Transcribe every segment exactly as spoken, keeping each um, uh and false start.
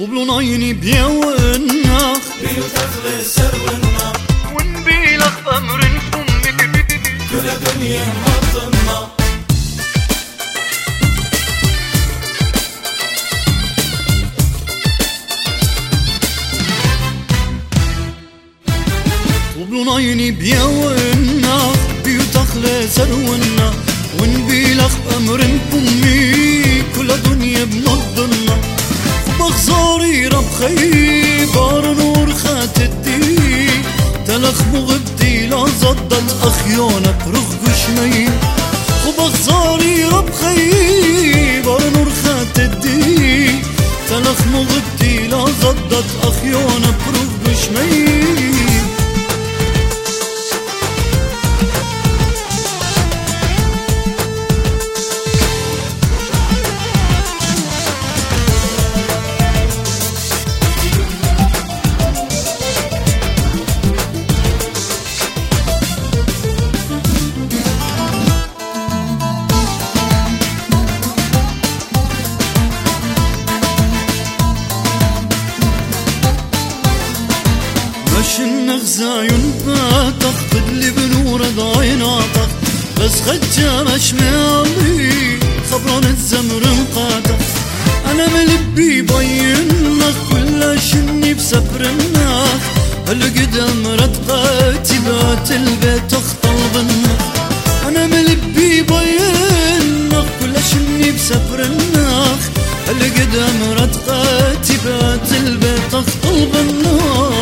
طوبلون عيني بيونا بيوتخلي سرونا ونبيلخ أمر فمك كل دنيا مطنا طوبلون عيني بيونا بيوتخلي سرونا ونبيلخ أمر فمي كل دنيا بنضنا بخزاري رب خيبار نور خاتدي تلخ مغبتي لا زدت أخيانك رغ شمي وبخزاري رب خيبار نور خاتدي تلخ مغبتي لا زدت أخيانك رغ شمي النغزايون باتخ بدلي بنور ضايناتك بس خجة مش مالي خبران الزمر مقاتك أنا ملبي بينك كل شني بسبرناك هالقدام ردقاتي بات البيت اخطل بنك أنا ملبي بينك كل شني بسبرناك هالقدام ردقاتي بات البيت اخطل بنك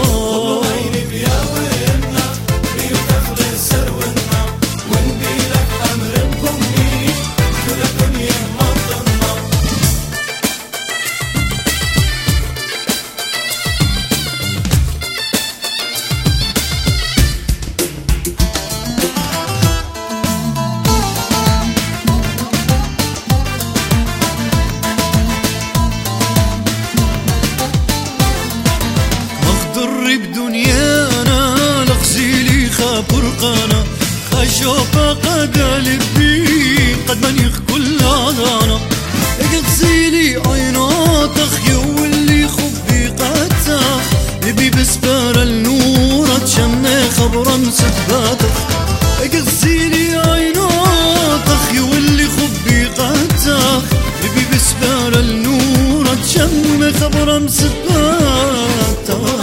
بدنيانا لغزيلي خابرقانا خشوفا قد قلبي قد منيخ كل هذانا اغزيلي عيناتك يولي خبي قاتك نبي بسبار النور تشمي خبرا مسباتك اغزيلي عيناتك يولي خبي قاتك نبي بسبار النور تشمي خبرا مسباتك